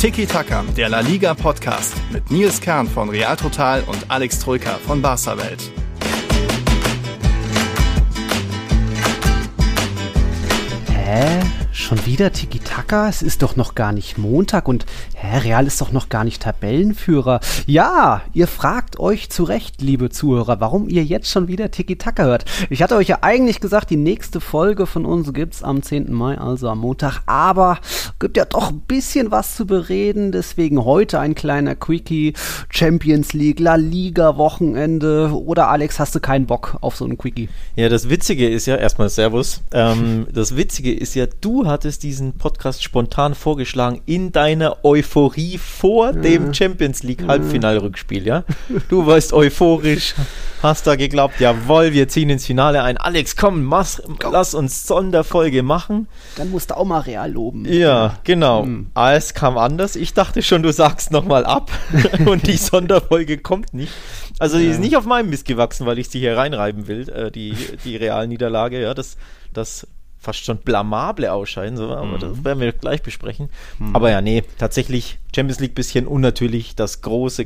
Tiki Taka, der La Liga Podcast mit Nils Kern von Real Total und Alex Troika von Barca Welt. Schon wieder Tiki-Taka? Es ist doch noch gar nicht Montag und Real ist doch noch gar nicht Tabellenführer. Ja, ihr fragt euch zu Recht, liebe Zuhörer, warum ihr jetzt schon wieder Tiki-Taka hört. Ich hatte euch ja eigentlich gesagt, die nächste Folge von uns gibt's am 10. Mai, also am Montag, aber gibt ja doch ein bisschen was zu bereden, deswegen heute ein kleiner Quickie, Champions League, La Liga Wochenende, oder Alex, hast du keinen Bock auf so einen Quickie? Ja, das Witzige ist ja, erstmal Servus, das Witzige ist ja, du hattest diesen Podcast spontan vorgeschlagen in deiner Euphorie vor dem Champions League Halbfinalrückspiel, ja? Du warst euphorisch, hast da geglaubt, jawohl, wir ziehen ins Finale ein. Alex, komm, lass uns Sonderfolge machen. Dann musst du auch mal Real loben. Ja, genau. Es kam anders. Ich dachte schon, du sagst nochmal ab und die Sonderfolge kommt nicht. Also die ist nicht auf meinem Mist gewachsen, weil ich sie hier reinreiben will, die Real-Niederlage, ja, das fast schon blamable Ausscheiden, so, aber das werden wir gleich besprechen. Aber ja, nee, tatsächlich Champions League bisschen unnatürlich, das große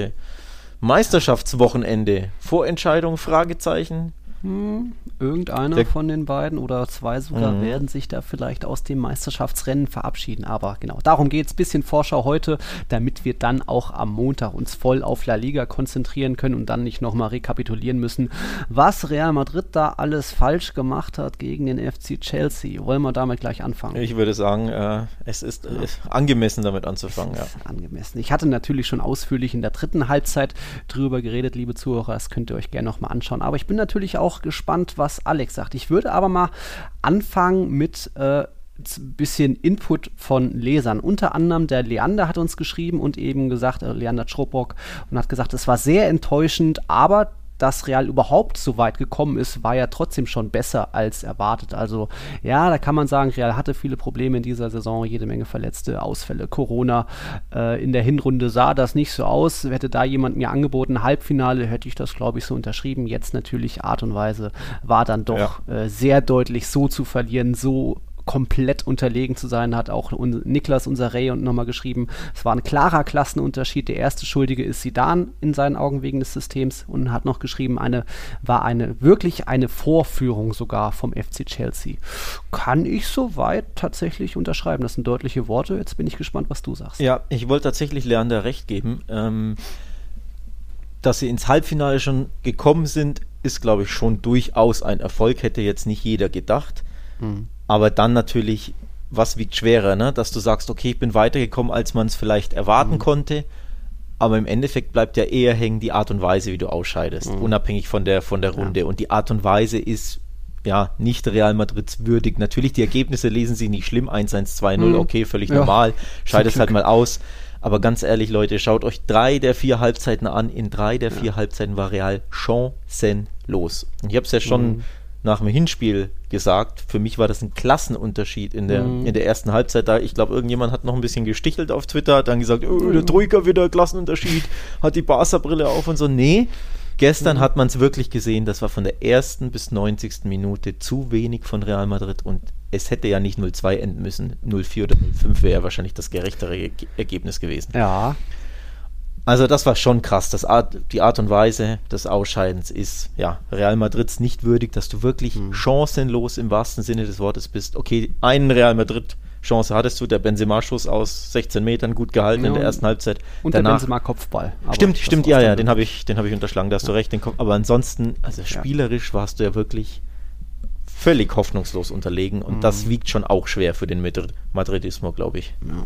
Meisterschaftswochenende. Vorentscheidung, Fragezeichen. Irgendeiner von den beiden oder zwei sogar werden sich da vielleicht aus dem Meisterschaftsrennen verabschieden. Aber genau, darum geht es. Bisschen Vorschau heute, damit wir dann auch am Montag uns voll auf La Liga konzentrieren können und dann nicht nochmal rekapitulieren müssen, was Real Madrid da alles falsch gemacht hat gegen den FC Chelsea. Wollen wir damit gleich anfangen? Ich würde sagen, es ist angemessen, damit anzufangen. Ja. Angemessen. Ich hatte natürlich schon ausführlich in der dritten Halbzeit drüber geredet, liebe Zuhörer. Das könnt ihr euch gerne nochmal anschauen. Aber ich bin natürlich auch gespannt, was Alex sagt. Ich würde aber mal anfangen mit bisschen Input von Lesern. Unter anderem der Leander hat uns geschrieben und eben gesagt, Leander Czropok, und hat gesagt, es war sehr enttäuschend, aber dass Real überhaupt so weit gekommen ist, war ja trotzdem schon besser als erwartet. Also ja, da kann man sagen, Real hatte viele Probleme in dieser Saison, jede Menge Verletzte, Ausfälle, Corona. In der Hinrunde sah das nicht so aus. Hätte da jemand mir angeboten, Halbfinale, hätte ich das, glaube ich, so unterschrieben. Jetzt natürlich Art und Weise war dann doch sehr deutlich, so zu verlieren, so komplett unterlegen zu sein, hat auch Niklas, unser Ray, und nochmal geschrieben, es war ein klarer Klassenunterschied. Der erste Schuldige ist Zidane in seinen Augen wegen des Systems, und hat noch geschrieben, war wirklich eine Vorführung sogar vom FC Chelsea. Kann ich soweit tatsächlich unterschreiben. Das sind deutliche Worte. Jetzt bin ich gespannt, was du sagst. Ja, ich wollte tatsächlich Leander recht geben. Dass sie ins Halbfinale schon gekommen sind, ist, glaube ich, schon durchaus ein Erfolg. Hätte jetzt nicht jeder gedacht. Aber dann natürlich, was wiegt schwerer, ne? Dass du sagst, okay, ich bin weitergekommen, als man es vielleicht erwarten konnte, aber im Endeffekt bleibt ja eher hängen die Art und Weise, wie du ausscheidest, unabhängig von der Runde. Ja. Und die Art und Weise ist ja nicht Real Madrids würdig. Natürlich, die Ergebnisse lesen sie nicht schlimm, 1-1, 2-0, okay, völlig normal, scheidest halt mal aus. Aber ganz ehrlich, Leute, schaut euch 3 der 4 Halbzeiten an. In 3 der 4 Halbzeiten war Real chancenlos. Und ich habe es ja schon nach dem Hinspiel gesagt, für mich war das ein Klassenunterschied in der ersten Halbzeit. Da, ich glaube, irgendjemand hat noch ein bisschen gestichelt auf Twitter, hat dann gesagt, der Troika wieder, Klassenunterschied, hat die Barca-Brille auf und so. Nee, gestern hat man es wirklich gesehen, das war von der ersten bis 90. Minute zu wenig von Real Madrid, und es hätte ja nicht 0-2 enden müssen, 0-4 oder 0-5 wäre ja wahrscheinlich das gerechtere Ergebnis gewesen. Ja. Also das war schon krass, die Art und Weise des Ausscheidens ist Real Madrids nicht würdig, dass du wirklich chancenlos im wahrsten Sinne des Wortes bist. Okay, einen Real Madrid Chance hattest du, der Benzema-Schuss aus 16 Metern gut gehalten in der ersten Halbzeit. Und danach, der Benzema-Kopfball. Stimmt, den habe ich unterschlagen, da hast du recht. Aber ansonsten, also spielerisch warst du ja wirklich völlig hoffnungslos unterlegen, und das wiegt schon auch schwer für den Madridismo, glaube ich. Ja.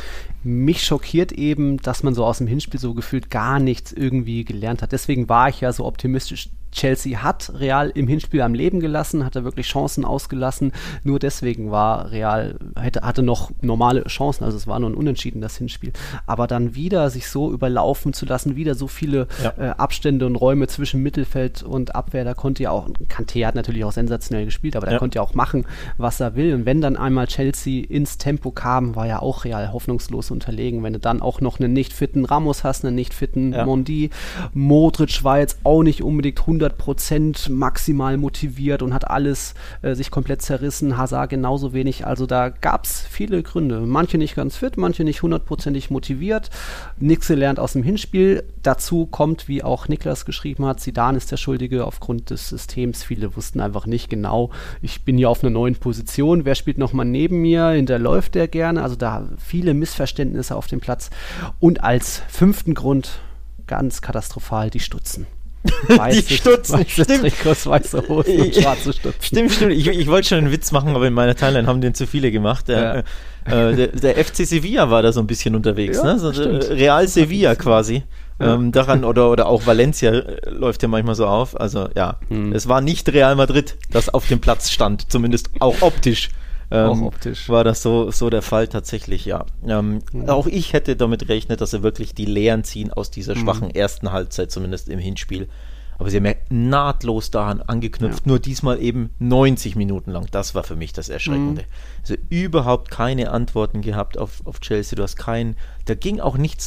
Mich schockiert eben, dass man so aus dem Hinspiel so gefühlt gar nichts irgendwie gelernt hat. Deswegen war ich ja so optimistisch. Chelsea hat Real im Hinspiel am Leben gelassen, hat er wirklich Chancen ausgelassen. Nur deswegen war Real, hatte noch normale Chancen, also es war nur ein Unentschieden, das Hinspiel. Aber dann wieder sich so überlaufen zu lassen, wieder so viele Abstände und Räume zwischen Mittelfeld und Abwehr, da konnte ja auch, Kanté hat natürlich auch sensationell gespielt, aber der konnte ja auch machen, was er will. Und wenn dann einmal Chelsea ins Tempo kam, war ja auch Real hoffnungslos unterlegen. Wenn du dann auch noch einen nicht fitten Ramos hast, einen nicht fitten Mondi, Modric war jetzt auch nicht unbedingt 100 100% maximal motiviert und hat alles sich komplett zerrissen. Hazard genauso wenig. Also da gab es viele Gründe. Manche nicht ganz fit, manche nicht 100%ig motiviert. Nixe lernt aus dem Hinspiel. Dazu kommt, wie auch Niklas geschrieben hat, Zidane ist der Schuldige aufgrund des Systems. Viele wussten einfach nicht genau, ich bin hier auf einer neuen Position. Wer spielt nochmal neben mir? Hinterläuft der gerne? Also da viele Missverständnisse auf dem Platz. Und als 5. Grund, ganz katastrophal, die Stutzen. Die Stutzen, weiße Trikots, weiße Hosen und schwarze Stutzen. Stimmt. Ich wollte schon einen Witz machen, aber in meiner Timeline haben den zu viele gemacht. Der FC Sevilla war da so ein bisschen unterwegs, ja, ne? So Real Sevilla quasi. Ja. Daran oder auch Valencia läuft ja manchmal so auf. Also ja, es war nicht Real Madrid, das auf dem Platz stand, zumindest auch optisch. War das so der Fall tatsächlich, ja. Auch ich hätte damit gerechnet, dass sie wirklich die Lehren ziehen aus dieser schwachen ersten Halbzeit, zumindest im Hinspiel. Aber sie haben ja nahtlos daran angeknüpft, nur diesmal eben 90 Minuten lang. Das war für mich das Erschreckende. Also überhaupt keine Antworten gehabt auf Chelsea. Du hast da ging auch nichts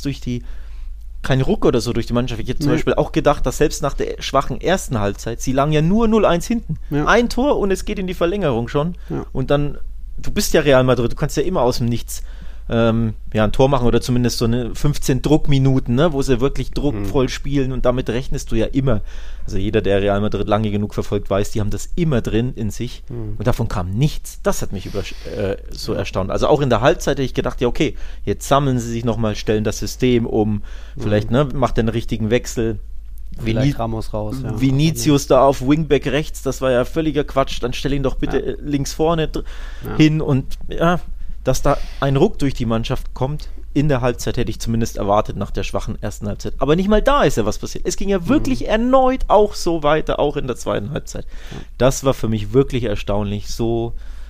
kein Ruck oder so durch die Mannschaft. Ich hätte zum Beispiel auch gedacht, dass selbst nach der schwachen ersten Halbzeit, sie lagen ja nur 0-1 hinten. Ja. Ein Tor und es geht in die Verlängerung schon. Ja. Und dann, du bist ja Real Madrid, du kannst ja immer aus dem Nichts ein Tor machen oder zumindest so eine 15 Druckminuten, ne, wo sie wirklich druckvoll spielen und damit rechnest du ja immer. Also jeder, der Real Madrid lange genug verfolgt, weiß, die haben das immer drin in sich und davon kam nichts. Das hat mich so erstaunt. Also auch in der Halbzeit hätte ich gedacht, ja okay, jetzt sammeln sie sich nochmal, stellen das System um, vielleicht macht den richtigen Wechsel. Ramos raus. Ja. Vinicius da auf Wingback rechts, das war ja völliger Quatsch, dann stell ihn doch bitte links vorne hin und dass da ein Ruck durch die Mannschaft kommt, in der Halbzeit hätte ich zumindest erwartet nach der schwachen ersten Halbzeit. Aber nicht mal da ist ja was passiert. Es ging ja wirklich erneut auch so weiter, auch in der zweiten Halbzeit. Das war für mich wirklich erstaunlich. So,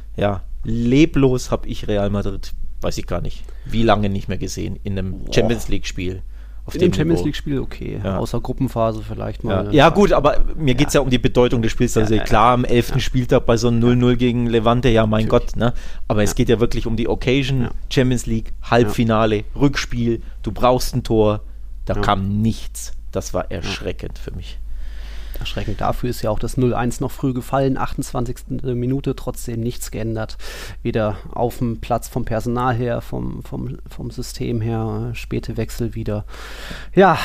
leblos habe ich Real Madrid, weiß ich gar nicht, wie lange nicht mehr gesehen in einem Champions League-Spiel. In dem Champions League-Spiel okay, außer Gruppenphase vielleicht mal. Ja gut, aber mir geht es ja um die Bedeutung des Spiels. Also klar, am 11. Spieltag bei so einem 0-0 gegen Levante, mein Gott, ne? Aber es geht ja wirklich um die Occasion, Champions League, Halbfinale, Rückspiel, du brauchst ein Tor, da kam nichts. Das war erschreckend für mich. Erschreckend. Dafür ist ja auch das 0-1 noch früh gefallen, 28. Minute, trotzdem nichts geändert. Weder auf dem Platz vom Personal her, vom System her, späte Wechsel wieder. Ja,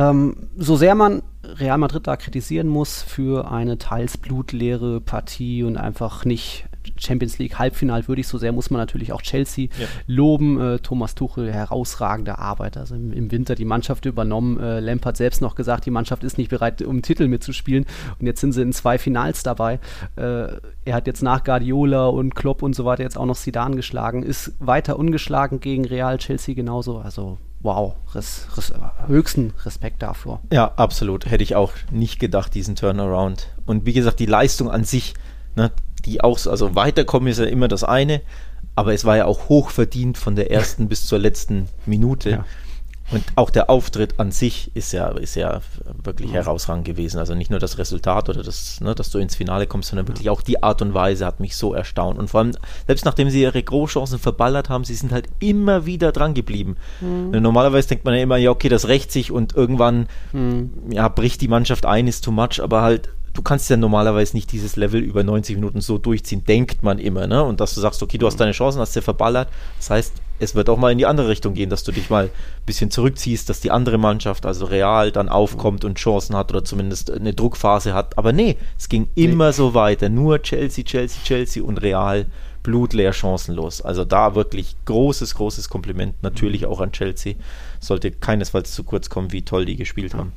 so sehr man Real Madrid da kritisieren muss für eine teils blutleere Partie und einfach nicht Champions League Halbfinal würdig, so sehr muss man natürlich auch Chelsea loben. Thomas Tuchel, herausragende Arbeit, also im Winter die Mannschaft übernommen. Lampard selbst noch gesagt, die Mannschaft ist nicht bereit, um Titel mitzuspielen und jetzt sind sie in 2 Finals dabei. Er hat jetzt nach Guardiola und Klopp und so weiter jetzt auch noch Zidane geschlagen, ist weiter ungeschlagen gegen Real, Chelsea genauso, also wow, höchsten Respekt dafür. Ja, absolut, hätte ich auch nicht gedacht, diesen Turnaround. Und wie gesagt, die Leistung an sich, ne, die auch, also weiterkommen ist ja immer das eine, aber es war ja auch hoch verdient von der ersten bis zur letzten Minute. Ja. Und auch der Auftritt an sich ist ja wirklich herausragend gewesen. Also nicht nur das Resultat oder das, ne, dass du ins Finale kommst, sondern wirklich auch die Art und Weise hat mich so erstaunt. Und vor allem, selbst nachdem sie ihre Großchancen verballert haben, sie sind halt immer wieder dran geblieben. Normalerweise denkt man ja immer, ja okay, das rächt sich und irgendwann bricht die Mannschaft ein, ist too much, aber halt du kannst ja normalerweise nicht dieses Level über 90 Minuten so durchziehen, denkt man immer, ne? Und dass du sagst, okay, du hast deine Chancen, hast sie verballert. Das heißt, es wird auch mal in die andere Richtung gehen, dass du dich mal ein bisschen zurückziehst, dass die andere Mannschaft, also Real, dann aufkommt und Chancen hat oder zumindest eine Druckphase hat. Aber nee, es ging immer so weiter. Nur Chelsea und Real blutleer chancenlos. Also da wirklich großes Kompliment natürlich auch an Chelsea. Sollte keinesfalls zu kurz kommen, wie toll die gespielt haben.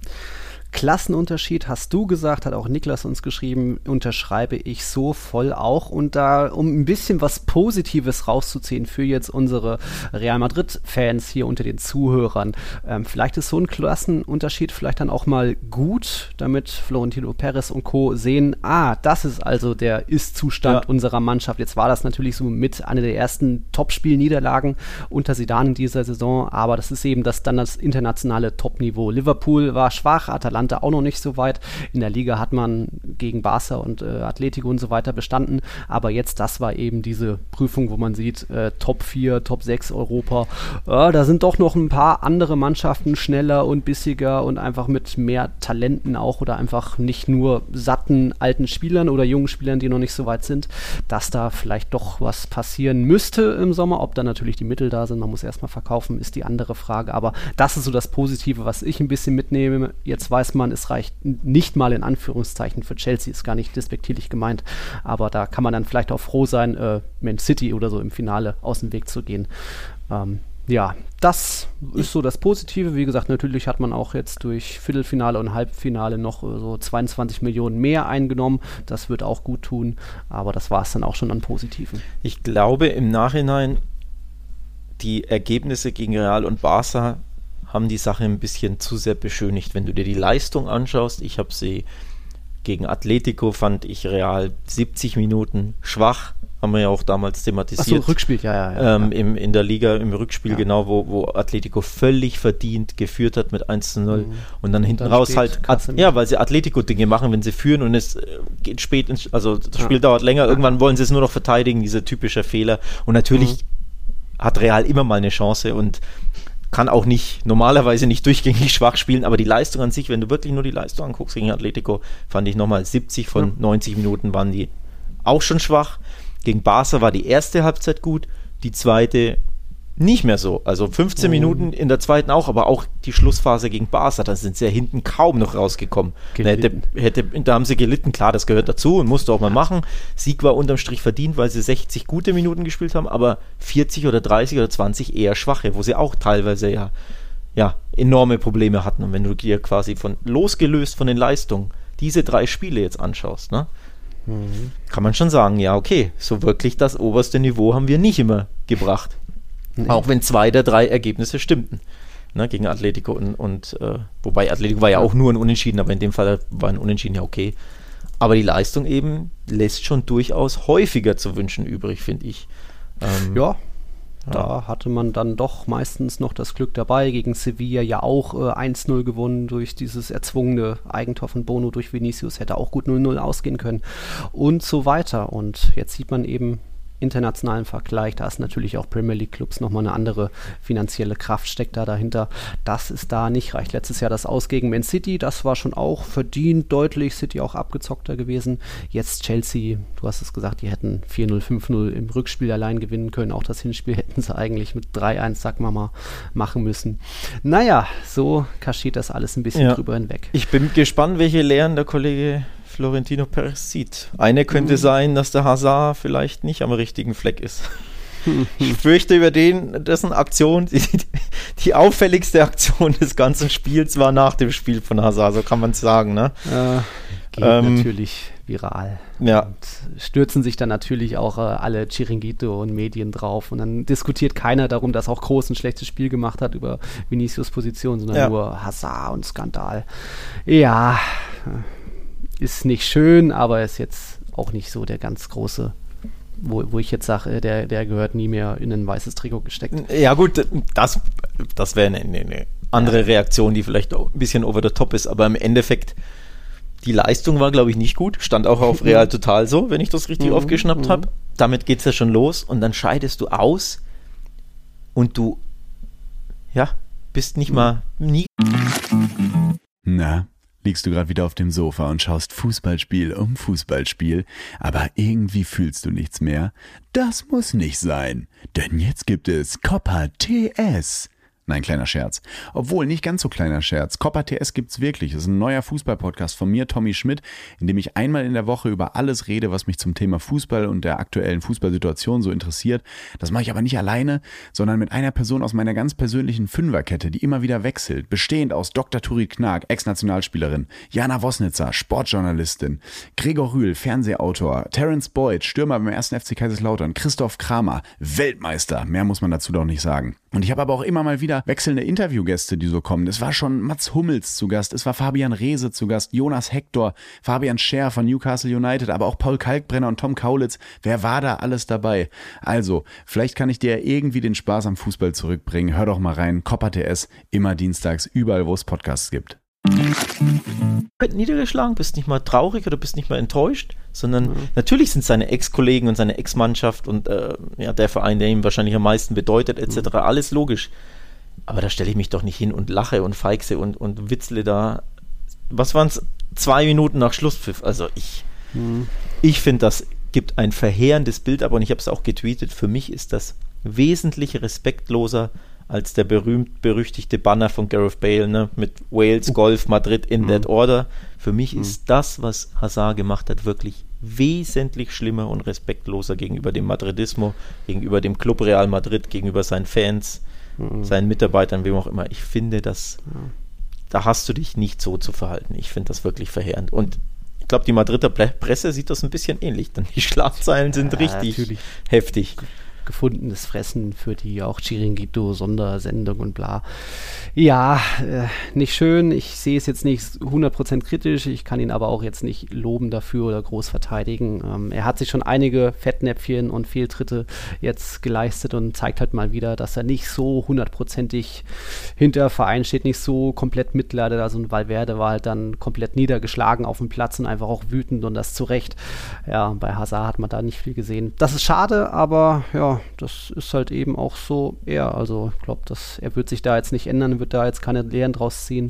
Klassenunterschied, hast du gesagt, hat auch Niklas uns geschrieben, unterschreibe ich so voll auch. Und da, um ein bisschen was Positives rauszuziehen für jetzt unsere Real Madrid-Fans hier unter den Zuhörern, vielleicht ist so ein Klassenunterschied vielleicht dann auch mal gut, damit Florentino Perez und Co. sehen, das ist also der Ist-Zustand unserer Mannschaft. Jetzt war das natürlich so mit einer der ersten Topspiel-Niederlagen unter Zidane in dieser Saison, aber das ist eben dann das internationale Topniveau. Liverpool war schwach, Atalanta Atalanta auch noch nicht so weit. In der Liga hat man gegen Barca und Atletico und so weiter bestanden, aber jetzt, das war eben diese Prüfung, wo man sieht, Top 4, Top 6 Europa, da sind doch noch ein paar andere Mannschaften schneller und bissiger und einfach mit mehr Talenten auch oder einfach nicht nur satten alten Spielern oder jungen Spielern, die noch nicht so weit sind, dass da vielleicht doch was passieren müsste im Sommer. Ob da natürlich die Mittel da sind, man muss erstmal verkaufen, ist die andere Frage, aber das ist so das Positive, was ich ein bisschen mitnehme. Jetzt weiß man, es reicht nicht mal in Anführungszeichen für Chelsea, ist gar nicht despektierlich gemeint, aber da kann man dann vielleicht auch froh sein, Man City oder so im Finale aus dem Weg zu gehen. Ja, das ist so das Positive. Wie gesagt, natürlich hat man auch jetzt durch Viertelfinale und Halbfinale noch so 22 Millionen mehr eingenommen. Das wird auch gut tun, aber das war es dann auch schon an Positiven. Ich glaube im Nachhinein, die Ergebnisse gegen Real und Barca haben die Sache ein bisschen zu sehr beschönigt. Wenn du dir die Leistung anschaust, ich habe sie gegen Atletico, fand ich Real 70 Minuten schwach. Haben wir ja auch damals thematisiert. Achso, Rückspiel, ja. In der Liga, im Rückspiel, genau, wo Atletico völlig verdient geführt hat mit 1:0 und dann hinten raus halt, weil sie Atletico-Dinge machen, wenn sie führen und es geht spät, also das Spiel dauert länger, irgendwann wollen sie es nur noch verteidigen, dieser typische Fehler. Und natürlich hat Real immer mal eine Chance und kann auch normalerweise nicht durchgängig schwach spielen, aber die Leistung an sich, wenn du wirklich nur die Leistung anguckst gegen Atletico, fand ich nochmal 70 von 90 Minuten waren die auch schon schwach. Gegen Barca war die erste Halbzeit gut, die zweite nicht mehr so. Also 15 Minuten in der zweiten auch, aber auch die Schlussphase gegen Barca, da sind sie ja hinten kaum noch rausgekommen. Da haben sie gelitten, klar, das gehört dazu und musste auch mal machen. Sieg war unterm Strich verdient, weil sie 60 gute Minuten gespielt haben, aber 40 oder 30 oder 20 eher schwache, wo sie auch teilweise ja enorme Probleme hatten. Und wenn du dir quasi losgelöst von den Leistungen diese 3 Spiele jetzt anschaust, ne? Kann man schon sagen, ja, okay, so wirklich das oberste Niveau haben wir nicht immer gebracht. Nee. Auch wenn 2 der 3 Ergebnisse stimmten. Ne, gegen Atletico und wobei Atletico war ja auch nur ein Unentschieden, aber in dem Fall war ein Unentschieden ja okay. Aber die Leistung eben lässt schon durchaus häufiger zu wünschen übrig, finde ich. Da hatte man dann doch meistens noch das Glück dabei. Gegen Sevilla ja auch 1:0 gewonnen durch dieses erzwungene Eigentor von Bono durch Vinicius. Hätte auch gut 0:0 ausgehen können und so weiter. Und jetzt sieht man eben internationalen Vergleich, da ist natürlich auch Premier League Clubs nochmal eine andere finanzielle Kraft steckt da dahinter. Das ist da nicht reicht. Letztes Jahr das Aus gegen Man City, das war schon auch verdient, deutlich, City auch abgezockter gewesen. Jetzt Chelsea, du hast es gesagt, die hätten 4:0, 5:0 im Rückspiel allein gewinnen können. Auch das Hinspiel hätten sie eigentlich mit 3:1, sagen wir mal, machen müssen. Naja, so kaschiert das alles ein bisschen drüber hinweg. Ich bin gespannt, welche Lehren der Kollege Florentino Perez sieht. Eine könnte sein, dass der Hazard vielleicht nicht am richtigen Fleck ist. Ich fürchte, über dessen Aktion, die auffälligste Aktion des ganzen Spiels war nach dem Spiel von Hazard, so kann man es sagen. Ne? Geht natürlich viral. Ja. Und stürzen sich dann natürlich auch alle Chiringuito und Medien drauf und dann diskutiert keiner darum, dass auch Kroos ein schlechtes Spiel gemacht hat über Vinicius Position, sondern nur Hazard und Skandal. Ja, ist nicht schön, aber ist jetzt auch nicht so der ganz große, wo ich jetzt sage, der gehört nie mehr in ein weißes Trikot gesteckt. Ja gut, das wäre eine andere Reaktion, die vielleicht ein bisschen over the top ist, aber im Endeffekt, die Leistung war, glaube ich, nicht gut. Stand auch auf Real Total so, wenn ich das richtig aufgeschnappt habe. Damit geht es ja schon los und dann scheidest du aus und du bist nicht mal nie. Na, liegst du gerade wieder auf dem Sofa und schaust Fußballspiel um Fußballspiel, aber irgendwie fühlst du nichts mehr? Das muss nicht sein, denn jetzt gibt es Copa TS. Nein, kleiner Scherz. Obwohl, nicht ganz so kleiner Scherz. Copa TS gibt's wirklich. Das ist ein neuer Fußball-Podcast von mir, Tommy Schmidt, in dem ich einmal in der Woche über alles rede, was mich zum Thema Fußball und der aktuellen Fußballsituation so interessiert. Das mache ich aber nicht alleine, sondern mit einer Person aus meiner ganz persönlichen Fünferkette, die immer wieder wechselt. Bestehend aus Dr. Turit Knag, Ex-Nationalspielerin, Jana Wosnitzer, Sportjournalistin, Gregor Rühl, Fernsehautor, Terence Boyd, Stürmer beim 1. FC Kaiserslautern, Christoph Kramer, Weltmeister. Mehr muss man dazu doch nicht sagen. Und ich habe aber auch immer mal wieder wechselnde Interviewgäste, die so kommen. Es war schon Mats Hummels zu Gast, es war Fabian Reese zu Gast, Jonas Hector, Fabian Scher von Newcastle United, aber auch Paul Kalkbrenner und Tom Kaulitz. Wer war da alles dabei? Also, vielleicht kann ich dir irgendwie den Spaß am Fußball zurückbringen. Hör doch mal rein. Copa TS, immer dienstags, überall, wo es Podcasts gibt. niedergeschlagen, bist nicht mal traurig oder bist nicht mal enttäuscht, sondern natürlich sind seine Ex-Kollegen und seine Ex-Mannschaft und der Verein, der ihm wahrscheinlich am meisten bedeutet, etc., alles logisch. Aber da stelle ich mich doch nicht hin und lache und feixe und witzle da. Was waren es? 2 Minuten nach Schlusspfiff. Also ich finde, das gibt ein verheerendes Bild, aber und ich habe es auch getweetet, für mich ist das wesentlich respektloser als der berühmt-berüchtigte Banner von Gareth Bale, ne, mit Wales, Golf, Madrid in that order. Für mich ist das, was Hazard gemacht hat, wirklich wesentlich schlimmer und respektloser gegenüber dem Madridismo, gegenüber dem Club Real Madrid, gegenüber seinen Fans, seinen Mitarbeitern, wem auch immer. Ich finde, da hast du dich nicht so zu verhalten. Ich finde das wirklich verheerend. Und ich glaube, die Madrider Presse sieht das ein bisschen ähnlich, denn die Schlagzeilen sind richtig heftig. Gefundenes Fressen für die auch Chiringuito, Sondersendung und bla. Ja, nicht schön. Ich sehe es jetzt nicht 100% kritisch. Ich kann ihn aber auch jetzt nicht loben dafür oder groß verteidigen. Er hat sich schon einige Fettnäpfchen und Fehltritte jetzt geleistet und zeigt halt mal wieder, dass er nicht so 100%ig hinter Verein steht, nicht so komplett mitleidet. Also ein Valverde war halt dann komplett niedergeschlagen auf dem Platz und einfach auch wütend und das zu Recht. Ja, bei Hazard hat man da nicht viel gesehen. Das ist schade, aber ja, das ist halt eben auch so er. Also ich glaube, er wird sich da jetzt nicht ändern, wird da jetzt keine Lehren draus ziehen.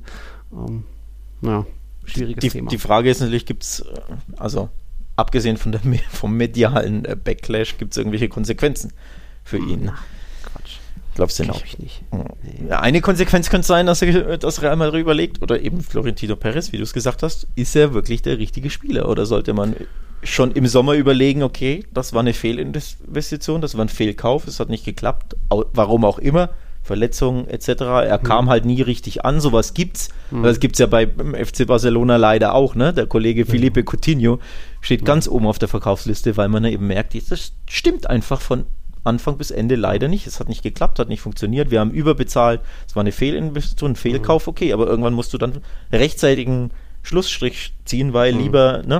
Schwieriges Thema. Die Frage ist natürlich, gibt es, also abgesehen vom medialen Backlash, gibt es irgendwelche Konsequenzen für ihn? Quatsch. Glaubst du nicht? Glaube ich nicht. Nee. Eine Konsequenz könnte sein, dass Real Madrid überlegt, oder eben Florentino Perez, wie du es gesagt hast, ist er wirklich der richtige Spieler? Oder sollte man schon im Sommer überlegen, okay, das war eine Fehlinvestition, das war ein Fehlkauf, es hat nicht geklappt, warum auch immer, Verletzungen etc. Er kam halt nie richtig an, sowas gibt's. Das gibt's ja beim FC Barcelona leider auch, ne? Der Kollege Felipe Coutinho steht ganz oben auf der Verkaufsliste, weil man eben merkt, das stimmt einfach von Anfang bis Ende leider nicht. Es hat nicht geklappt, hat nicht funktioniert. Wir haben überbezahlt. Es war eine Fehlinvestition, ein Fehlkauf, okay, aber irgendwann musst du dann rechtzeitigen Schlussstrich ziehen, weil lieber, ne?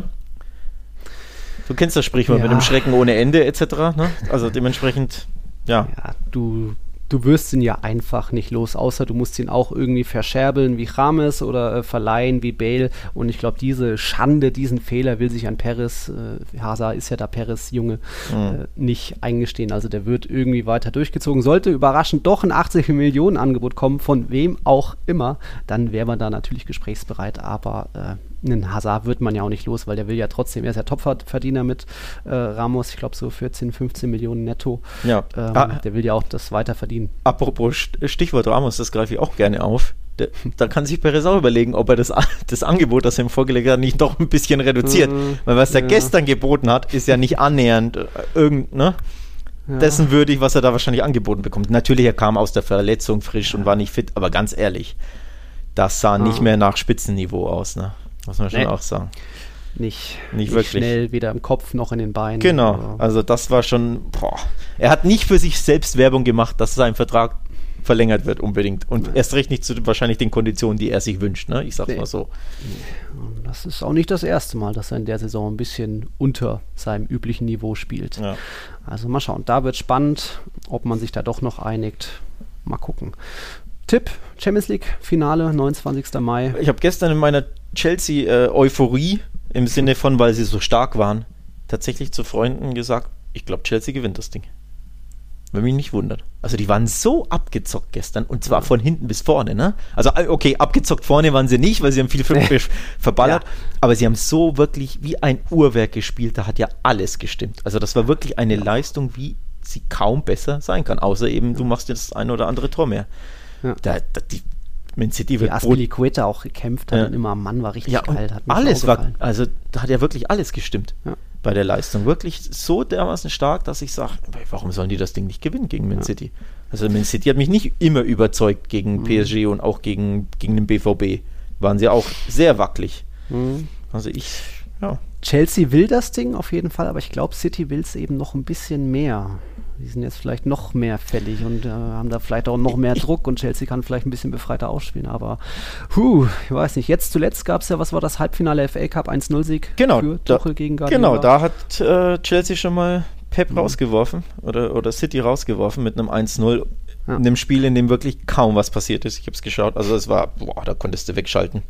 Du kennst das Sprichwort mit dem Schrecken ohne Ende etc., ne? Also dementsprechend, ja. Ja, du wirst ihn ja einfach nicht los, außer du musst ihn auch irgendwie verscherbeln wie James oder verleihen wie Bale. Und ich glaube, diese Schande, diesen Fehler will sich an Perez, Hazard ist ja da Perez Junge, nicht eingestehen. Also der wird irgendwie weiter durchgezogen. Sollte überraschend doch ein 80 Millionen Angebot kommen, von wem auch immer, dann wäre man da natürlich gesprächsbereit. Aber einen Hazard wird man ja auch nicht los, weil der will ja trotzdem, er ist ja Topverdiener mit Ramos, ich glaube so 14, 15 Millionen netto. Ja. Der will ja auch das weiter verdienen. Apropos Stichwort Ramos, das greife ich auch gerne auf. Da kann sich Perez auch überlegen, ob er das Angebot, das er ihm vorgelegt hat, nicht doch ein bisschen reduziert. Weil was er gestern geboten hat, ist ja nicht annähernd dessen würdig, was er da wahrscheinlich angeboten bekommt. Natürlich, er kam aus der Verletzung frisch und war nicht fit, aber ganz ehrlich, das sah nicht mehr nach Spitzenniveau aus, ne? Muss man schon auch sagen. Nicht wirklich schnell, weder im Kopf noch in den Beinen. Genau, also das war schon, er hat nicht für sich selbst Werbung gemacht, dass sein Vertrag verlängert wird unbedingt und erst recht nicht zu wahrscheinlich den Konditionen, die er sich wünscht, ne? Ich sag's mal so. Das ist auch nicht das erste Mal, dass er in der Saison ein bisschen unter seinem üblichen Niveau spielt. Ja. Also mal schauen, da wird spannend, ob man sich da doch noch einigt. Mal gucken. Tipp, Champions League Finale, 29. Mai. Ich habe gestern in meiner Chelsea-Euphorie im Sinne von, weil sie so stark waren, tatsächlich zu Freunden gesagt, ich glaube, Chelsea gewinnt das Ding. Wenn mich nicht wundert. Also die waren so abgezockt gestern und zwar von hinten bis vorne, ne? Also okay, abgezockt vorne waren sie nicht, weil sie haben viel verballert, aber sie haben so wirklich wie ein Uhrwerk gespielt, da hat ja alles gestimmt. Also das war wirklich eine Leistung, wie sie kaum besser sein kann, außer eben, du machst jetzt das ein oder andere Tor mehr. Ja. Die Man City wird Aspilicueta auch gekämpft hat und immer am Mann war richtig geil. Hat alles war, also da hat ja wirklich alles gestimmt bei der Leistung. Wirklich so dermaßen stark, dass ich sage, warum sollen die das Ding nicht gewinnen gegen Man City? Also Man City hat mich nicht immer überzeugt gegen PSG und auch gegen den BVB. Waren sie auch sehr wackelig. Also Chelsea will das Ding auf jeden Fall, aber ich glaube, City will es eben noch ein bisschen mehr. Die sind jetzt vielleicht noch mehr fällig und haben da vielleicht auch noch mehr Druck und Chelsea kann vielleicht ein bisschen befreiter ausspielen, aber ich weiß nicht. Jetzt zuletzt gab es ja, was war das, Halbfinale FA Cup 1-0-Sieg für Tuchel gegen Guardiola. Genau, da hat Chelsea schon mal Pep rausgeworfen oder City rausgeworfen mit einem 1-0 in einem Spiel, in dem wirklich kaum was passiert ist. Ich habe es geschaut, also es war, da konntest du wegschalten.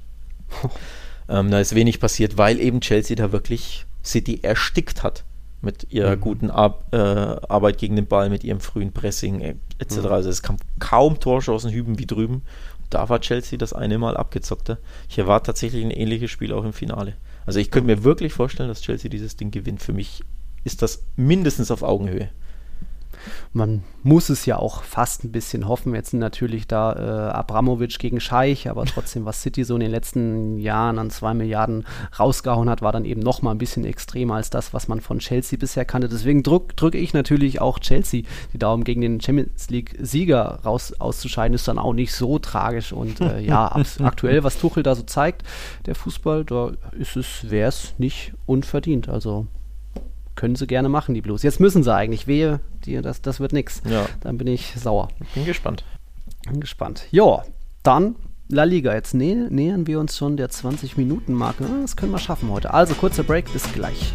Da ist wenig passiert, weil eben Chelsea da wirklich City erstickt hat mit ihrer guten Arbeit gegen den Ball, mit ihrem frühen Pressing etc. Also es kam kaum Torchancen hüben wie drüben. Da war Chelsea das eine Mal abgezockter. Hier war tatsächlich ein ähnliches Spiel auch im Finale. Also ich könnte mir wirklich vorstellen, dass Chelsea dieses Ding gewinnt. Für mich ist das mindestens auf Augenhöhe. Man muss es ja auch fast ein bisschen hoffen. Jetzt natürlich da Abramovic gegen Scheich, aber trotzdem, was City so in den letzten Jahren an 2 Milliarden rausgehauen hat, war dann eben noch mal ein bisschen extremer als das, was man von Chelsea bisher kannte. Deswegen drücke ich natürlich auch Chelsea die Daumen. Gegen den Champions League-Sieger auszuscheiden, ist dann auch nicht so tragisch. Und aktuell, was Tuchel da so zeigt, der Fußball, da wäre es nicht unverdient. Also können sie gerne machen, die Blues. Jetzt müssen sie eigentlich. Wehe, das wird nix. Ja. Dann bin ich sauer. Bin gespannt. Ja, dann La Liga. Jetzt nähern wir uns schon der 20-Minuten-Marke. Das können wir schaffen heute. Also kurzer Break, bis gleich.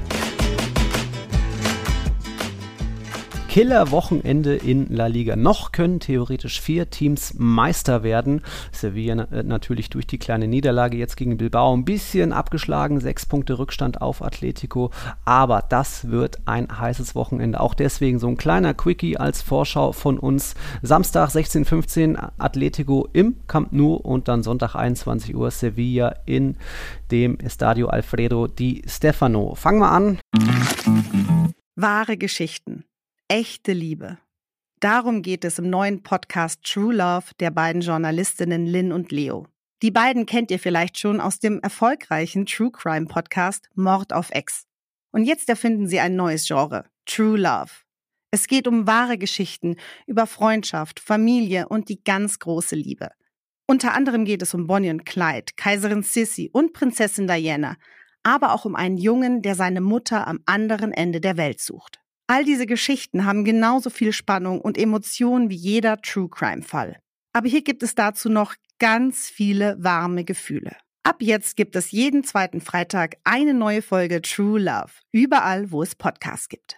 Killer-Wochenende in La Liga. Noch können theoretisch 4 Teams Meister werden. Sevilla natürlich durch die kleine Niederlage jetzt gegen Bilbao ein bisschen abgeschlagen. 6 Punkte Rückstand auf Atletico. Aber das wird ein heißes Wochenende. Auch deswegen so ein kleiner Quickie als Vorschau von uns. Samstag 16:15 Atletico im Camp Nou und dann Sonntag 21 Uhr Sevilla in dem Estadio Alfredo Di Stefano. Fangen wir an. Wahre Geschichten. Echte Liebe. Darum geht es im neuen Podcast True Love der beiden Journalistinnen Lynn und Leo. Die beiden kennt ihr vielleicht schon aus dem erfolgreichen True Crime Podcast Mord auf Ex. Und jetzt erfinden sie ein neues Genre, True Love. Es geht um wahre Geschichten über Freundschaft, Familie und die ganz große Liebe. Unter anderem geht es um Bonnie und Clyde, Kaiserin Sissi und Prinzessin Diana, aber auch um einen Jungen, der seine Mutter am anderen Ende der Welt sucht. All diese Geschichten haben genauso viel Spannung und Emotionen wie jeder True-Crime-Fall. Aber hier gibt es dazu noch ganz viele warme Gefühle. Ab jetzt gibt es jeden zweiten Freitag eine neue Folge True Love, überall, wo es Podcasts gibt.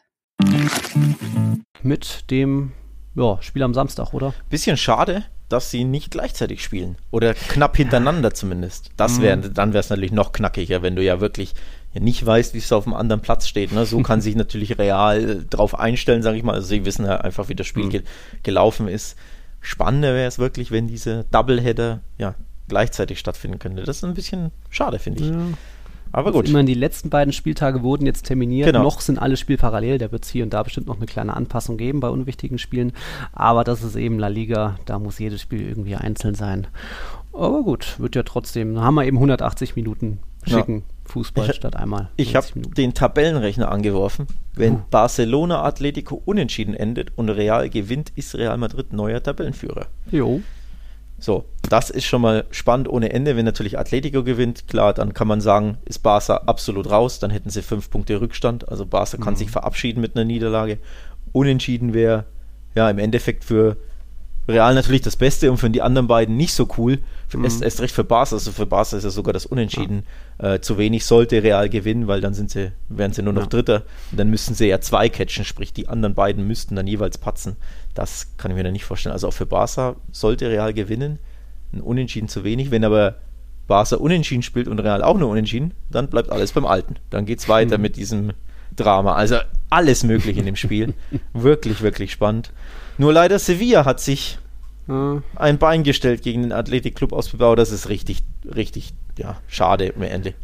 Mit dem Spiel am Samstag, oder? Bisschen schade, dass sie nicht gleichzeitig spielen. Oder knapp hintereinander zumindest. Dann wäre es natürlich noch knackiger, wenn du ja wirklich nicht weißt, wie es auf dem anderen Platz steht. Ne? So kann sich natürlich Real drauf einstellen, sage ich mal. Also sie wissen ja einfach, wie das Spiel gelaufen ist. Spannender wäre es wirklich, wenn diese Doubleheader gleichzeitig stattfinden könnte. Das ist ein bisschen schade, finde ich. Ja. Aber gut. Immerhin die letzten beiden Spieltage wurden jetzt terminiert. Genau. Noch sind alle Spiele parallel. Da wird es hier und da bestimmt noch eine kleine Anpassung geben bei unwichtigen Spielen. Aber das ist eben La Liga. Da muss jedes Spiel irgendwie einzeln sein. Aber gut, wird ja trotzdem. Da haben wir eben 180 Minuten schicken Fußball statt einmal. Ich habe den Tabellenrechner angeworfen. Wenn Barcelona Atletico unentschieden endet und Real gewinnt, ist Real Madrid neuer Tabellenführer. Jo. So, das ist schon mal spannend ohne Ende. Wenn natürlich Atletico gewinnt, klar, dann kann man sagen, ist Barca absolut raus, dann hätten sie 5 Punkte Rückstand. Also Barca kann sich verabschieden mit einer Niederlage. Unentschieden wäre im Endeffekt für Real natürlich das Beste und für die anderen beiden nicht so cool. Erst recht für Barca. Also für Barca ist ja sogar das Unentschieden zu wenig, sollte Real gewinnen, weil dann wären sie nur noch Dritter und dann müssten sie ja 2 catchen, sprich die anderen beiden müssten dann jeweils patzen. Das kann ich mir dann nicht vorstellen. Also auch für Barca sollte Real gewinnen, ein Unentschieden zu wenig. Wenn aber Barca unentschieden spielt und Real auch nur unentschieden, dann bleibt alles beim Alten. Dann geht es weiter mit diesem Drama. Also alles möglich in dem Spiel. Wirklich, wirklich spannend. Nur leider Sevilla hat sich ein Bein gestellt gegen den Athletic Club aus Bilbao. Das ist richtig, richtig schade,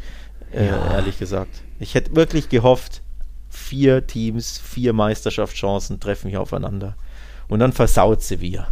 ehrlich gesagt. Ich hätte wirklich gehofft, 4 Teams, 4 Meisterschaftschancen treffen hier aufeinander. Und dann versaut Sevilla.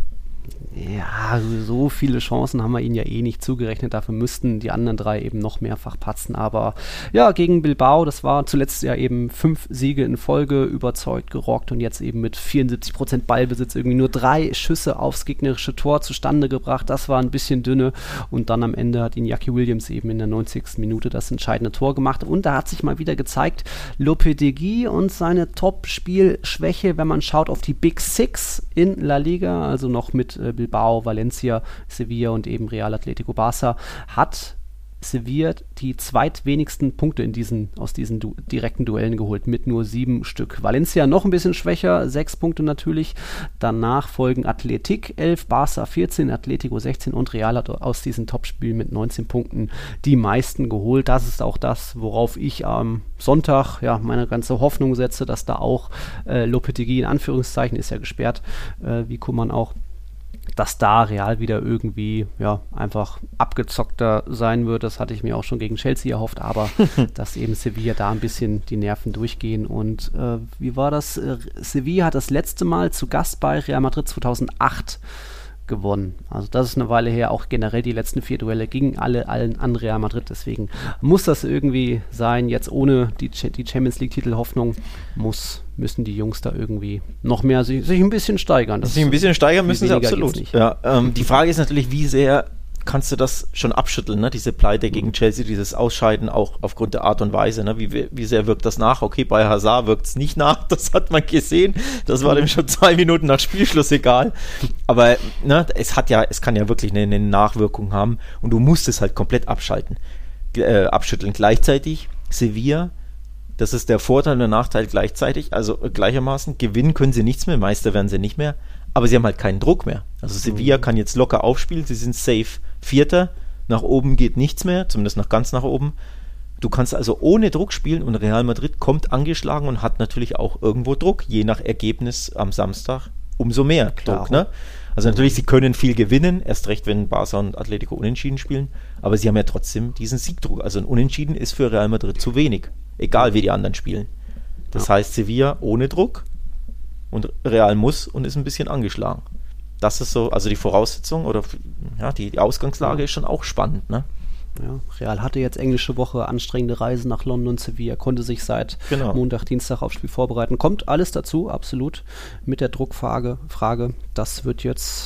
Ja, so viele Chancen haben wir ihnen ja nicht zugerechnet. Dafür müssten die anderen 3 eben noch mehrfach patzen. Aber gegen Bilbao, das war zuletzt eben 5 Siege in Folge, überzeugt gerockt und jetzt eben mit 74% Ballbesitz irgendwie nur 3 Schüsse aufs gegnerische Tor zustande gebracht. Das war ein bisschen dünne. Und dann am Ende hat Iñaki Williams eben in der 90. Minute das entscheidende Tor gemacht. Und da hat sich mal wieder gezeigt, Lopetegui und seine Top-Spielschwäche, wenn man schaut auf die Big Six in La Liga, also noch mit Bilbao, Valencia, Sevilla und eben Real Atletico Barça, hat Sevilla die zweitwenigsten Punkte aus diesen direkten Duellen geholt, mit nur 7 Stück. Valencia noch ein bisschen schwächer, 6 Punkte natürlich. Danach folgen Athletic 11, Barça 14, Atletico 16 und Real hat aus diesen Topspielen mit 19 Punkten die meisten geholt. Das ist auch das, worauf ich am Sonntag meine ganze Hoffnung setze, dass da auch Lopetegui in Anführungszeichen, ist ja gesperrt, wie Koeman auch, dass da Real wieder irgendwie einfach abgezockter sein wird. Das hatte ich mir auch schon gegen Chelsea erhofft, aber dass eben Sevilla da ein bisschen die Nerven durchgehen. Und wie war das? Sevilla hat das letzte Mal zu Gast bei Real Madrid 2008 gewonnen. Also das ist eine Weile her. Auch generell die letzten 4 Duelle gingen allen an Real Madrid. Deswegen muss das irgendwie sein. Jetzt ohne die Champions League Titelhoffnung müssen die Jungs da irgendwie noch mehr sich ein bisschen steigern. Sich ein bisschen steigern müssen sie absolut. Ja, die Frage ist natürlich, wie sehr kannst du das schon abschütteln, ne? Diese Pleite gegen Chelsea, dieses Ausscheiden auch aufgrund der Art und Weise, ne? Wie sehr wirkt das nach? Okay, bei Hazard wirkt es nicht nach, das hat man gesehen, das war dem schon 2 Minuten nach Spielschluss egal, aber ne, es kann ja wirklich eine Nachwirkung haben und du musst es halt komplett abschütteln. Gleichzeitig Sevilla, das ist der Vorteil und der Nachteil gleichzeitig, also gleichermaßen, gewinnen können sie nichts mehr, Meister werden sie nicht mehr, aber sie haben halt keinen Druck mehr. Also Sevilla kann jetzt locker aufspielen, sie sind safe Vierter, nach oben geht nichts mehr, zumindest ganz nach oben. Du kannst also ohne Druck spielen und Real Madrid kommt angeschlagen und hat natürlich auch irgendwo Druck, je nach Ergebnis am Samstag umso mehr Druck. Ne? Also natürlich, sie können viel gewinnen, erst recht, wenn Barça und Atletico unentschieden spielen, aber sie haben ja trotzdem diesen Siegdruck. Also ein Unentschieden ist für Real Madrid zu wenig, egal wie die anderen spielen. Das heißt, Sevilla ohne Druck und Real muss und ist ein bisschen angeschlagen. Das ist so, also die Voraussetzung oder die Ausgangslage ist schon auch spannend, ne? Ja, Real hatte jetzt englische Woche, anstrengende Reisen nach London und Sevilla, konnte sich seit Montag, Dienstag aufs Spiel vorbereiten. Kommt alles dazu, absolut, mit der Druckfrage. Das wird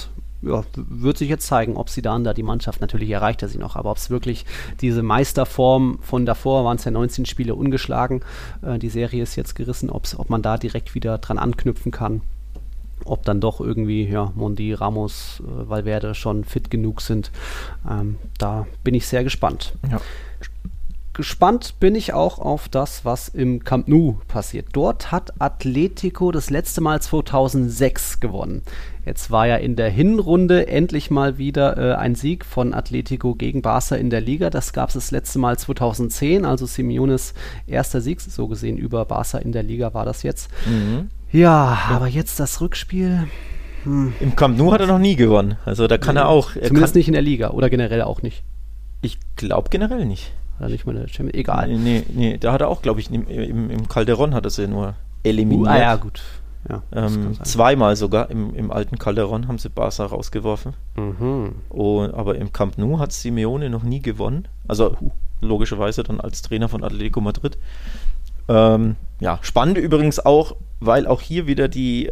sich jetzt zeigen, ob sie da die Mannschaft, natürlich erreicht er sie noch, aber ob es wirklich diese Meisterform von davor, waren es ja 19 Spiele ungeschlagen, die Serie ist jetzt gerissen, ob man da direkt wieder dran anknüpfen kann. Ob dann doch irgendwie Mondi, Ramos, Valverde schon fit genug sind. Da bin ich sehr gespannt. Ja. Gespannt bin ich auch auf das, was im Camp Nou passiert. Dort hat Atletico das letzte Mal 2006 gewonnen. Jetzt war ja in der Hinrunde endlich mal wieder ein Sieg von Atletico gegen Barça in der Liga. Das gab es das letzte Mal 2010, also Simeones erster Sieg, so gesehen über Barça in der Liga war das jetzt. Ja, aber jetzt das Rückspiel. Im Camp Nou hat er noch nie gewonnen. Also da kann er auch. Zumindest nicht in der Liga oder generell auch nicht. Ich glaube generell nicht. Oder nicht mal in der Champions, egal. Nee, da hat er auch, glaube ich, im Calderón hat er sie nur eliminiert. Ja, gut. Ja, zweimal sogar im alten Calderón haben sie Barça rausgeworfen. Aber im Camp Nou hat Simeone noch nie gewonnen. Also logischerweise dann als Trainer von Atletico Madrid. Spannend übrigens auch, weil auch hier wieder die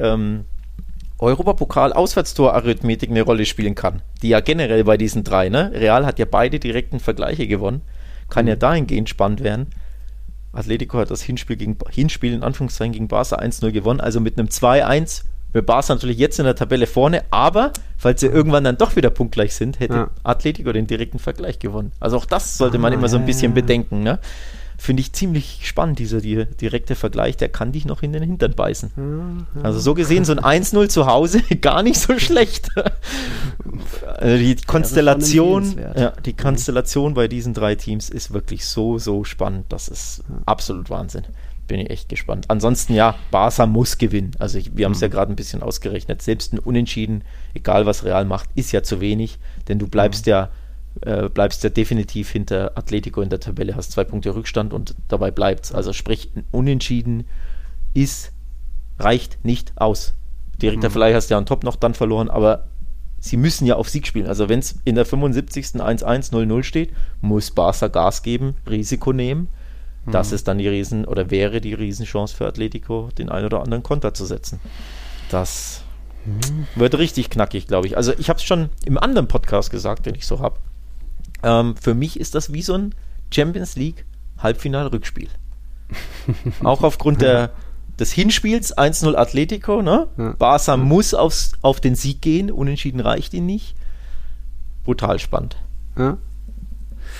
Europapokal-Auswärtstor-Arithmetik eine Rolle spielen kann. Die ja generell bei diesen 3, ne? Real hat ja beide direkten Vergleiche gewonnen. Kann ja dahingehend spannend werden. Atletico hat das Hinspiel in Anführungszeichen gegen Barça 1-0 gewonnen, also mit einem 2-1 für Barça natürlich jetzt in der Tabelle vorne, aber falls sie irgendwann dann doch wieder punktgleich sind, hätte Atletico den direkten Vergleich gewonnen. Also auch das sollte man immer so ein bisschen bedenken, ne? Finde ich ziemlich spannend, dieser direkte Vergleich, der kann dich noch in den Hintern beißen. Also so gesehen, so ein 1-0 zu Hause, gar nicht so schlecht. Also die Konstellation, die Konstellation bei diesen 3 Teams ist wirklich so spannend, das ist absolut Wahnsinn. Bin ich echt gespannt. Ansonsten Barça muss gewinnen. Also wir haben es ja gerade ein bisschen ausgerechnet. Selbst ein Unentschieden, egal was Real macht, ist ja zu wenig, denn du bleibst ja definitiv hinter Atletico in der Tabelle, hast 2 Punkte Rückstand und dabei bleibt's. Also sprich, ein Unentschieden reicht nicht aus. Direkter Verleih hast du ja on top noch dann verloren, aber sie müssen ja auf Sieg spielen. Also wenn es in der 75. 1-1, 0-0 steht, muss Barça Gas geben, Risiko nehmen. Das ist dann wäre die Riesenchance für Atletico, den einen oder anderen Konter zu setzen. Das wird richtig knackig, glaube ich. Also ich habe es schon im anderen Podcast gesagt, den ich so habe. Für mich ist das wie so ein Champions League Halbfinal-Rückspiel. Auch aufgrund des Hinspiels 1-0 Atletico, ne? Barça muss auf den Sieg gehen, unentschieden reicht ihn nicht. Brutal spannend.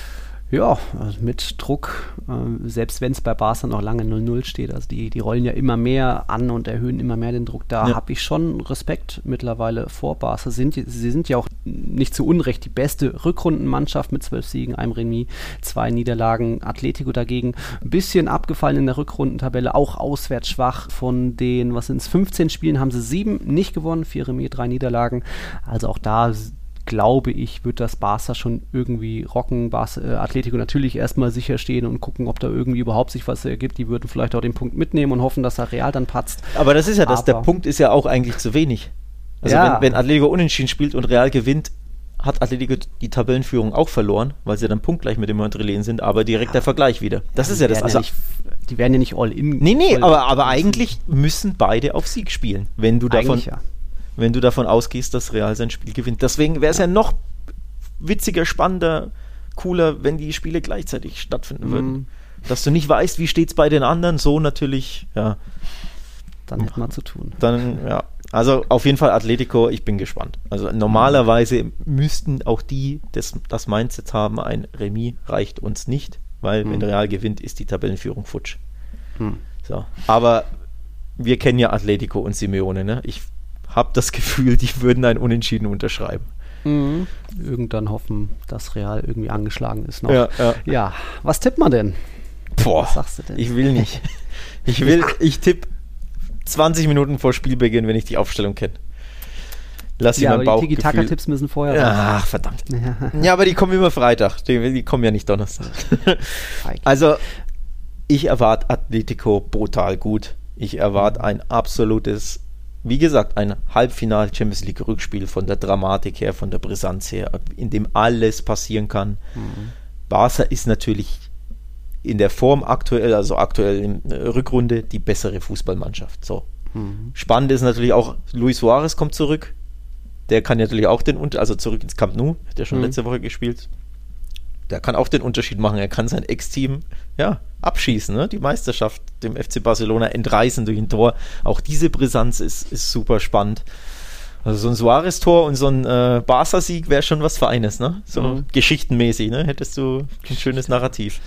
Ja, also mit Druck, selbst wenn es bei Barca noch lange 0-0 steht, also die rollen ja immer mehr an und erhöhen immer mehr den Druck, da habe ich schon Respekt mittlerweile vor Barca. Sie sind ja auch nicht zu Unrecht die beste Rückrundenmannschaft mit 12 Siegen, einem Remis, 2 Niederlagen. Atletico dagegen ein bisschen abgefallen in der Rückrundentabelle, auch auswärts schwach. Von den, 15 Spielen haben sie 7 nicht gewonnen, 4 Remis, 3 Niederlagen. Also auch da glaube ich, wird das Barca schon irgendwie rocken. Atletico natürlich erstmal sicher stehen und gucken, ob da irgendwie überhaupt sich was ergibt. Die würden vielleicht auch den Punkt mitnehmen und hoffen, dass der Real dann patzt. Aber das ist ja der Punkt ist ja auch eigentlich zu wenig. Also wenn Atletico unentschieden spielt und Real gewinnt, hat Atletico die Tabellenführung auch verloren, weil sie dann punktgleich mit dem Madrilen sind, aber direkt der Vergleich wieder. Das ist ja das. Also die werden ja nicht all in. Nee, aber eigentlich müssen beide auf Sieg spielen, wenn du davon ausgehst, dass Real sein Spiel gewinnt. Deswegen wäre es ja noch witziger, spannender, cooler, wenn die Spiele gleichzeitig stattfinden würden. Dass du nicht weißt, wie steht es bei den anderen, so natürlich, ja. Dann hätte man zu tun. Dann, ja. Also auf jeden Fall Atletico, ich bin gespannt. Also normalerweise müssten auch die das Mindset haben, ein Remis reicht uns nicht, weil wenn Real gewinnt, ist die Tabellenführung futsch. So. Aber wir kennen ja Atletico und Simeone, ne? Ich habe das Gefühl, die würden ein Unentschieden unterschreiben. Irgendwann hoffen, dass Real irgendwie angeschlagen ist noch. Ja. Was tippt man denn? Boah, was sagst du denn? Ich will nicht. Ich tippe 20 Minuten vor Spielbeginn, wenn ich die Aufstellung kenne. Lass sie mein Bauchgefühl. Die Tiki-Taka-Tipps müssen vorher raus. Ach, verdammt. Ja, aber die kommen immer Freitag. Die kommen ja nicht Donnerstag. Also, ich erwarte Atletico brutal gut. Ich erwarte ein absolutes, wie gesagt, ein Halbfinal-Champions-League-Rückspiel von der Dramatik her, von der Brisanz her, in dem alles passieren kann. Barca ist natürlich in der Form aktuell in der Rückrunde, die bessere Fußballmannschaft. So. Spannend ist natürlich auch, Luis Suarez kommt zurück. Der kann natürlich auch zurück ins Camp Nou, hat ja schon letzte Woche gespielt. Der kann auch den Unterschied machen. Er kann sein Ex-Team abschießen, ne? Die Meisterschaft dem FC Barcelona entreißen durch ein Tor. Auch diese Brisanz ist super spannend. Also so ein Suarez-Tor und so ein Barca-Sieg wäre schon was Feines, ne? So geschichtenmäßig, ne? Hättest du ein schönes Narrativ.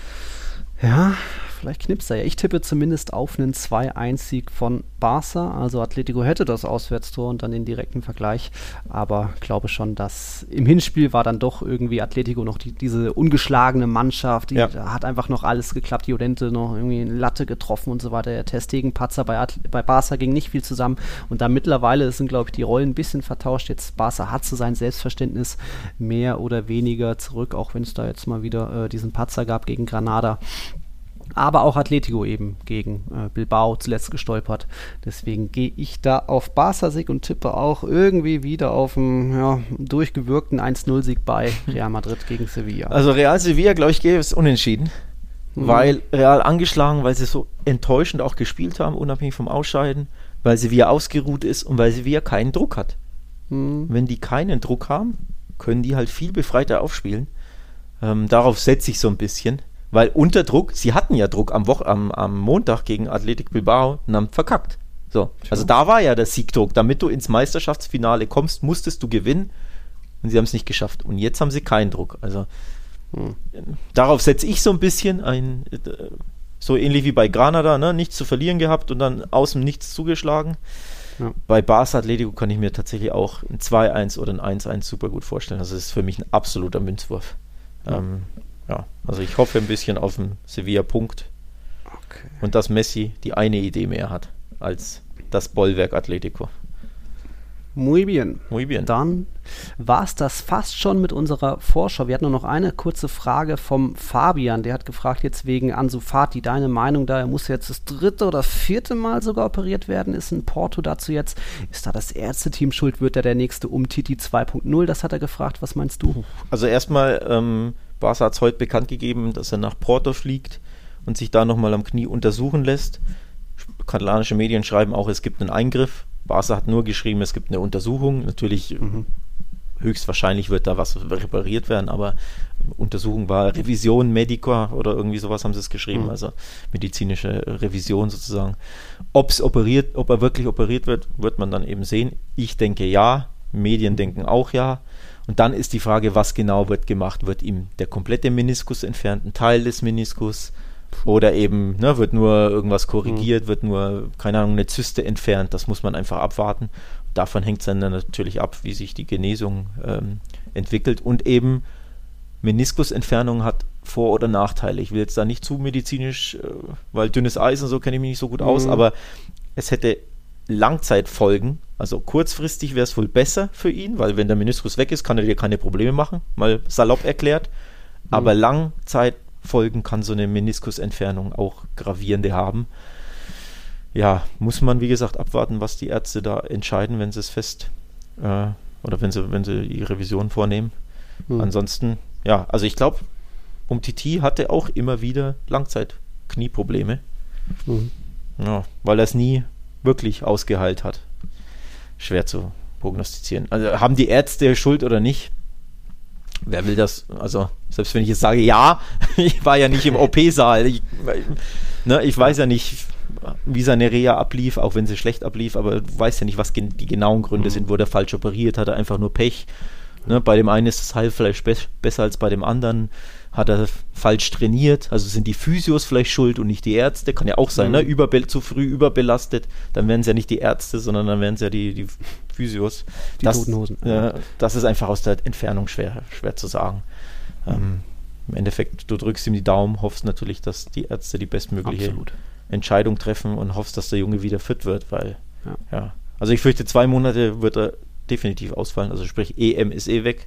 Ja, vielleicht knipst er ja. Ich tippe zumindest auf einen 2-1-Sieg von Barca. Also Atletico hätte das Auswärtstor und dann den direkten Vergleich. Aber glaube schon, dass im Hinspiel war dann doch irgendwie Atletico noch diese ungeschlagene Mannschaft. Die hat einfach noch alles geklappt. Die Llorente noch irgendwie eine Latte getroffen und so weiter. Der Ter Stegen-Patzer bei Barca ging nicht viel zusammen. Und da mittlerweile sind, glaube ich, die Rollen ein bisschen vertauscht. Jetzt Barca hat so sein Selbstverständnis mehr oder weniger zurück, auch wenn es da jetzt mal wieder diesen Patzer gab gegen Granada. Aber auch Atletico eben gegen Bilbao zuletzt gestolpert. Deswegen gehe ich da auf Barca-Sieg und tippe auch irgendwie wieder auf einen durchgewirkten 1-0-Sieg bei Real Madrid gegen Sevilla. Also Real Sevilla, glaube ich, gäbe es unentschieden. Weil Real angeschlagen, weil sie so enttäuschend auch gespielt haben, unabhängig vom Ausscheiden, weil Sevilla ausgeruht ist und weil Sevilla keinen Druck hat. Wenn die keinen Druck haben, können die halt viel befreiter aufspielen. Darauf setze ich so ein bisschen. Weil unter Druck, sie hatten ja Druck am Montag gegen Athletic Bilbao und haben verkackt. So, also da war ja der Siegdruck. Damit du ins Meisterschaftsfinale kommst, musstest du gewinnen und sie haben es nicht geschafft. Und jetzt haben sie keinen Druck. Also darauf setze ich so ein bisschen so ähnlich wie bei Granada, ne? Nichts zu verlieren gehabt und dann aus dem Nichts zugeschlagen. Ja. Bei Barca Atletico kann ich mir tatsächlich auch ein 2-1 oder ein 1-1 super gut vorstellen. Also das ist für mich ein absoluter Münzwurf. Also ich hoffe ein bisschen auf den Sevilla-Punkt und dass Messi die eine Idee mehr hat als das Bollwerk Atletico. Muy bien. Muy bien. Dann war es das fast schon mit unserer Vorschau. Wir hatten nur noch eine kurze Frage vom Fabian. Der hat gefragt jetzt wegen Ansu Fati. Deine Meinung da, er muss jetzt das 3. oder 4. Mal sogar operiert werden. Ist in Porto dazu jetzt? Ist da das Ärzteteam schuld? Wird er der nächste Umtiti 2.0? Das hat er gefragt. Was meinst du? Also erstmal, Barca hat es heute bekannt gegeben, dass er nach Porto fliegt und sich da nochmal am Knie untersuchen lässt. Katalanische Medien schreiben auch, es gibt einen Eingriff. Barca hat nur geschrieben, es gibt eine Untersuchung. Natürlich, höchstwahrscheinlich wird da was repariert werden, aber Untersuchung war Revision Medica oder irgendwie sowas haben sie es geschrieben, also medizinische Revision sozusagen. Ob er wirklich operiert wird, wird man dann eben sehen. Ich denke ja, Medien denken auch ja. Und dann ist die Frage, was genau wird gemacht? Wird ihm der komplette Meniskus entfernt, ein Teil des Meniskus? Oder eben, wird nur irgendwas korrigiert, wird nur, keine Ahnung, eine Zyste entfernt? Das muss man einfach abwarten. Davon hängt es dann natürlich ab, wie sich die Genesung entwickelt. Und eben, Meniskusentfernung hat Vor- oder Nachteile. Ich will jetzt da nicht zu medizinisch, weil dünnes Eis und so kenne ich mich nicht so gut aus, aber es hätte Langzeitfolgen. Also kurzfristig wäre es wohl besser für ihn, weil wenn der Meniskus weg ist, kann er dir keine Probleme machen, mal salopp erklärt. Aber Langzeitfolgen kann so eine Meniskusentfernung auch gravierende haben. Ja, muss man wie gesagt abwarten, was die Ärzte da entscheiden, wenn sie es oder wenn sie die Revision vornehmen. Ansonsten, ja, also ich glaube, Umtiti hatte auch immer wieder Langzeit-Knieprobleme. Ja, weil er es nie wirklich ausgeheilt hat. Schwer zu prognostizieren. Also haben die Ärzte Schuld oder nicht? Wer will das? Also selbst wenn ich jetzt sage, ja, ich war ja nicht im OP-Saal. Ich weiß ja nicht, wie seine Reha ablief, auch wenn sie schlecht ablief, aber du weißt ja nicht, was die genauen Gründe sind. Wurde er falsch operiert? Hat er einfach nur Pech? Bei dem einen ist das Heilfleisch besser als bei dem anderen. Hat er falsch trainiert? Also sind die Physios vielleicht schuld und nicht die Ärzte? Kann ja auch sein, zu früh überbelastet. Dann wären es ja nicht die Ärzte, sondern dann wären es ja die Physios. Die toten Hosen. Das ist einfach aus der Entfernung schwer zu sagen. Im Endeffekt, du drückst ihm die Daumen, hoffst natürlich, dass die Ärzte die bestmögliche Entscheidung treffen und hoffst, dass der Junge wieder fit wird, weil, also ich fürchte, 2 Monate wird er definitiv ausfallen, also sprich EM ist weg.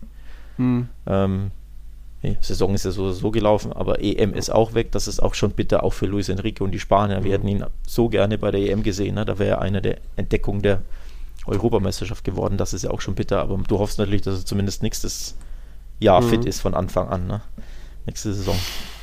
Saison ist ja so gelaufen, aber EM ist auch weg, das ist auch schon bitter, auch für Luis Enrique und die Spanier. Wir hätten ihn so gerne bei der EM gesehen, da wäre er einer der Entdeckungen der Europameisterschaft geworden, das ist ja auch schon bitter, aber du hoffst natürlich, dass er zumindest nächstes Jahr fit ist von Anfang an, nächste Saison.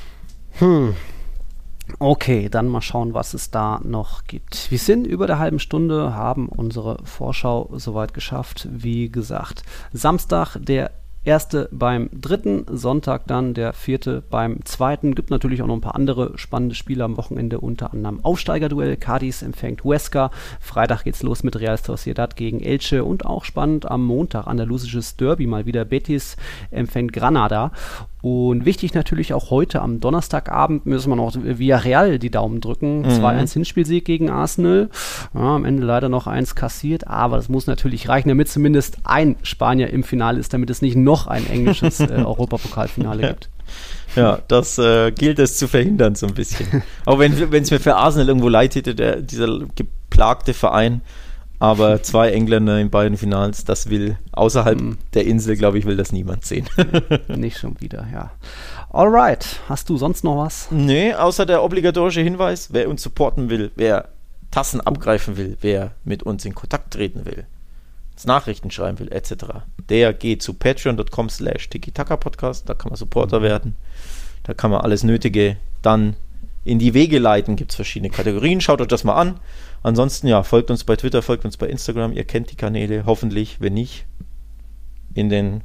Okay, dann mal schauen, was es da noch gibt. Wir sind über der halben Stunde, haben unsere Vorschau soweit geschafft. Wie gesagt, Samstag der 1. beim 3., Sonntag dann der 4. beim 2. Gibt natürlich auch noch ein paar andere spannende Spiele am Wochenende, unter anderem Aufsteigerduell. Cádiz empfängt Huesca. Freitag geht's los mit Real Sociedad gegen Elche und auch spannend am Montag andalusisches Derby mal wieder. Betis empfängt Granada. Und wichtig natürlich auch heute am Donnerstagabend müssen wir noch Villarreal die Daumen drücken. 2-1 Hinspielsieg gegen Arsenal. Ja, am Ende leider noch 1 kassiert, aber das muss natürlich reichen, damit zumindest ein Spanier im Finale ist, damit es nicht noch ein englisches Europapokalfinale gibt. Ja, das gilt es zu verhindern so ein bisschen. Auch wenn es mir für Arsenal irgendwo leid hätte, dieser geplagte Verein, aber 2 Engländer in beiden Finals, das will außerhalb der Insel, glaube ich, will das niemand sehen. Nicht schon wieder, ja. Alright, hast du sonst noch was? Nee, außer der obligatorische Hinweis, wer uns supporten will, wer Tassen abgreifen will, wer mit uns in Kontakt treten will, uns Nachrichten schreiben will, etc., der geht zu patreon.com/tiki-taka-podcast, da kann man Supporter werden, da kann man alles Nötige dann in die Wege leiten, gibt es verschiedene Kategorien, schaut euch das mal an. Ansonsten, folgt uns bei Twitter, folgt uns bei Instagram, ihr kennt die Kanäle, hoffentlich, wenn nicht, in den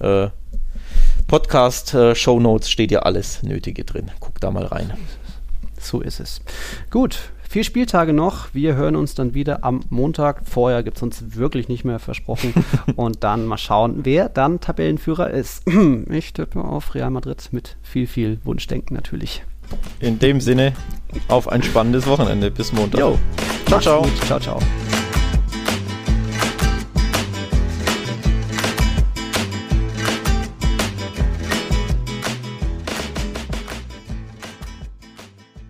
Podcast-Shownotes steht ja alles Nötige drin. Guckt da mal rein. So ist es. Gut, 4 Spieltage noch. Wir hören uns dann wieder am Montag. Vorher gibt es uns wirklich nicht mehr versprochen. Und dann mal schauen, wer dann Tabellenführer ist. Ich tippe auf Real Madrid mit viel, viel Wunschdenken natürlich. In dem Sinne, auf ein spannendes Wochenende. Bis Montag. Jo. Ciao, ciao. Ciao, ciao.